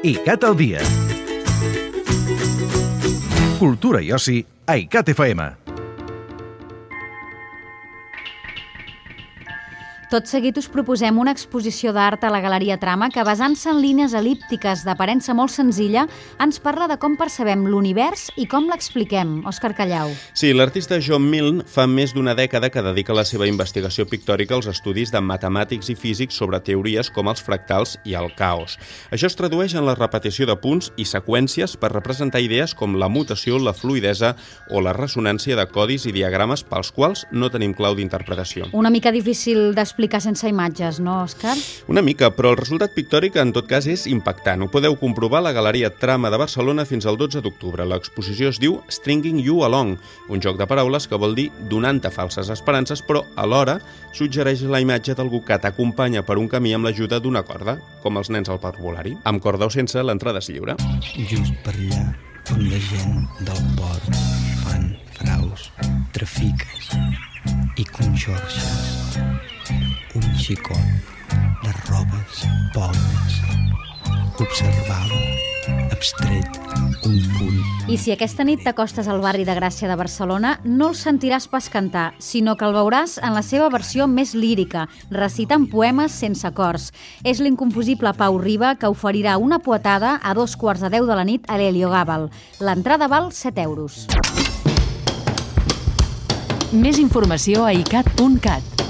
ICAT al dia. Cultura i oci a ICAT FM. Tot seguit us proposem una exposició d'art a la Galeria Trama que, basant-se en línies el·líptiques d'aparença molt senzilla, ens parla de com percebem l'univers i com l'expliquem. Òscar Callau. Sí, l'artista John Milne fa més d'una dècada que dedica la seva investigació pictòrica als estudis de matemàtics i físics sobre teories com els fractals i el caos. Això es tradueix en la repetició de punts i seqüències per representar idees com la mutació, la fluïdesa o la ressonància de codis i diagrames pels quals no tenim clau d'interpretació. Una mica difícil d'explicar sense imatges, no, Òscar? Una mica, però el resultat pictòric en tot cas és impactant. Ho podeu comprovar a la Galeria Trama de Barcelona fins al 12 d'octubre. L'exposició es diu Stringing You Along, un joc de paraules que vol dir donant-te falses esperances, però alhora suggereix la imatge d'algú que t'acompanya per un camí amb l'ajuda d'una corda, com els nens al parvulari. Amb corda o sense, l'entrada és lliure. Just per allà on la gent del port fan fraus, trafiques i conxorxes. Un xicot de robes pobres observava abstret un punt. I si aquesta nit t'acostes al barri de Gràcia de Barcelona, no el sentiràs pas cantar, sinó que el veuràs en la seva versió més lírica, recitant poemes sense cors. És l'inconfusible Pau Riba que oferirà una poetada a 2:15 de la nit a l'Heliogàbal. L'entrada val 7 euros. Més informació a icat.cat.